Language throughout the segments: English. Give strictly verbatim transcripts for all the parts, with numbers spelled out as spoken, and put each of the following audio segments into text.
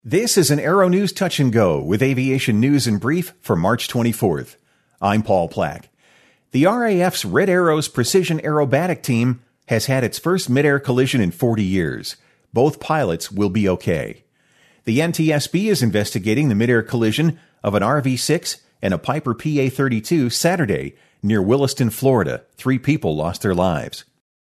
This is an Aero News Touch and Go with aviation news in brief for March twenty-fourth. I'm Paul Plack. The R A F's Red Arrows Precision Aerobatic Team has had its first mid-air collision in forty years. Both pilots will be okay. The N T S B is investigating the mid-air collision of an R V six and a Piper P A thirty-two Saturday near Williston, Florida. Three people lost their lives.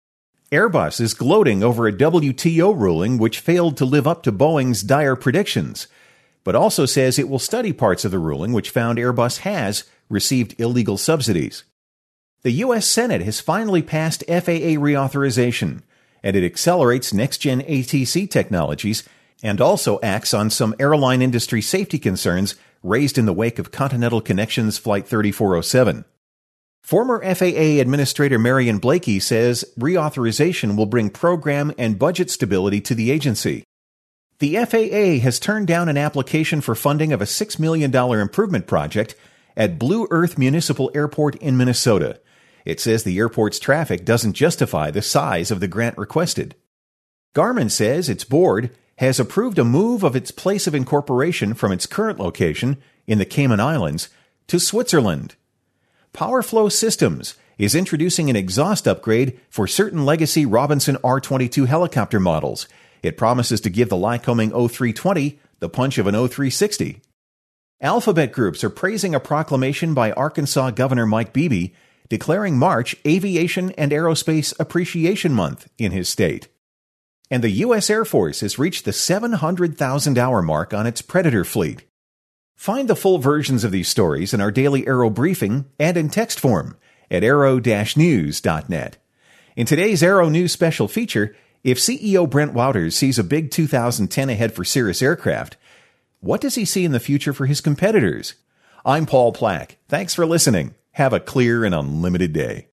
Airbus is gloating over a W T O ruling which failed to live up to Boeing's dire predictions, but also says it will study parts of the ruling which found Airbus has received illegal subsidies. The U S Senate has finally passed F A A reauthorization, and it accelerates next-gen A T C technologies and also acts on some airline industry safety concerns raised in the wake of Continental Connections Flight thirty-four oh seven. Former F A A Administrator Marion Blakey says reauthorization will bring program and budget stability to the agency. The F A A has turned down an application for funding of a six million dollars improvement project at Blue Earth Municipal Airport in Minnesota. It says the airport's traffic doesn't justify the size of the grant requested. Garmin says its board has approved a move of its place of incorporation from its current location in the Cayman Islands to Switzerland. PowerFlow Systems is introducing an exhaust upgrade for certain legacy Robinson R twenty-two helicopter models. It promises to give the Lycoming O three twenty the punch of an O three sixty. Alphabet groups are praising a proclamation by Arkansas Governor Mike Beebe declaring March Aviation and Aerospace Appreciation Month in his state. And the U S Air Force has reached the seven hundred thousand hour mark on its Predator fleet. Find the full versions of these stories in our daily Aero briefing and in text form at aero dash news dot net. In today's Aero News special feature, if C E O Brent Wouters sees a big two thousand ten ahead for Cirrus Aircraft, what does he see in the future for his competitors? I'm Paul Plack. Thanks for listening. Have a clear and unlimited day.